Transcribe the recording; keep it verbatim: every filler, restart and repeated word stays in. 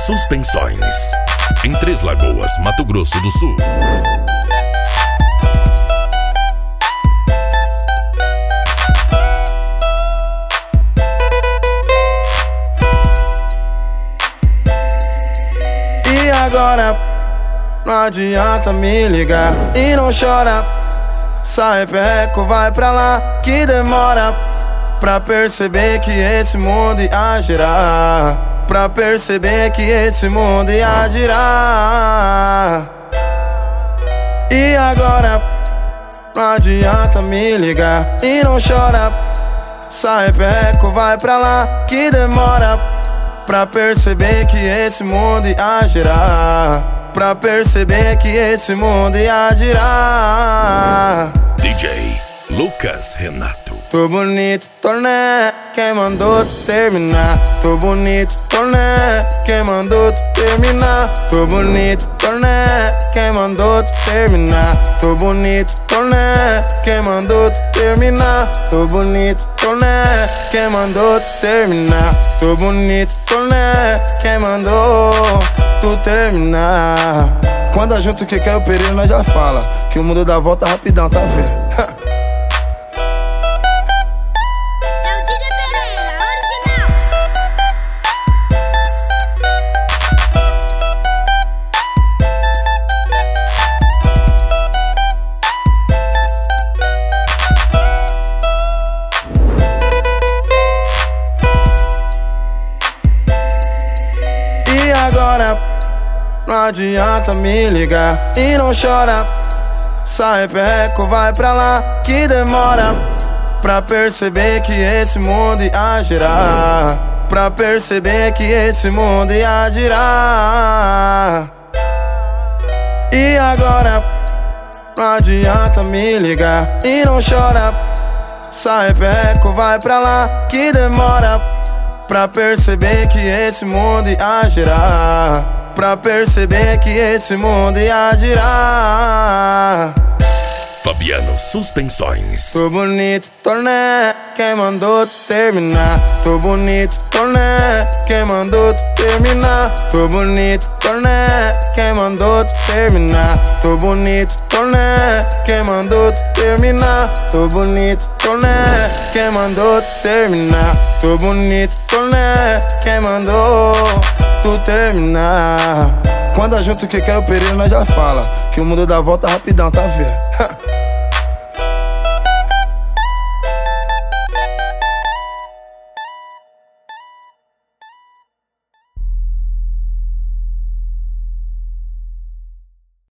Suspensões, em Três Lagoas, Mato Grosso do Sul. E agora, não adianta me ligar e não chora. Sai perreco, vai pra lá que demora pra perceber que esse mundo ia girar. Pra perceber que esse mundo ia girar. E agora, não adianta me ligar e não chora. Sai perreco, vai pra lá que demora pra perceber que esse mundo ia girar. Pra perceber que esse mundo ia girar. D J Lucas Renato. Tô bonito, tô né, quem mandou tu terminar? Tô bonito, tô né, quem mandou tu terminar? Tô bonito, tô né, quem mandou tu terminar? Tô bonito, tô né, quem mandou tu terminar? Tô bonito, tô né, quem mandou tu terminar? Tô bonito, tô né, quem mandou tu terminar? Quando a junto que quer o perigo nós já fala que o mundo dá volta rapidão, tá vendo? E agora, não adianta me ligar e não chora. Sai perreco, vai pra lá que demora pra perceber que esse mundo ia girar. Pra perceber que esse mundo ia girar. E agora, não adianta me ligar e não chora. Sai perreco, vai pra lá que demora pra perceber que esse mundo ia girar. Pra perceber que esse mundo ia girar. Fabiano Suspensões. Tô bonito, tô né, quem mandou tu terminar? Tô bonito, tô né, quem mandou tu terminar? Tô bonito, tô né, quem mandou tu terminar? Tô bonito, tô né, quem mandou tu terminar? Tô bonito, tô né, quem mandou tu terminar? Tô bonito, tô né, quem mandou tu terminar? Quando a junto que quer o perigo nós já fala que o mundo dá volta rapidão, tá vendo?